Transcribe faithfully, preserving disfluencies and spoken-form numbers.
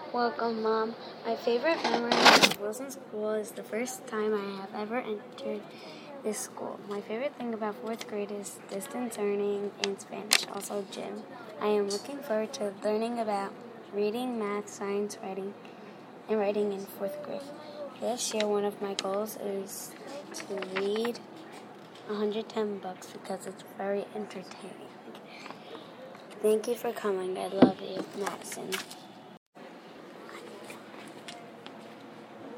Welcome, Mom. My favorite memory of Wilson School is the first time I have ever entered this school. My favorite thing about fourth grade is distance learning and Spanish, also gym. I am looking forward to learning about reading, math, science, writing, and writing in fourth grade. This year, one of my goals is to read one hundred ten books because it's very entertaining. Thank you for coming. I love you, Madison.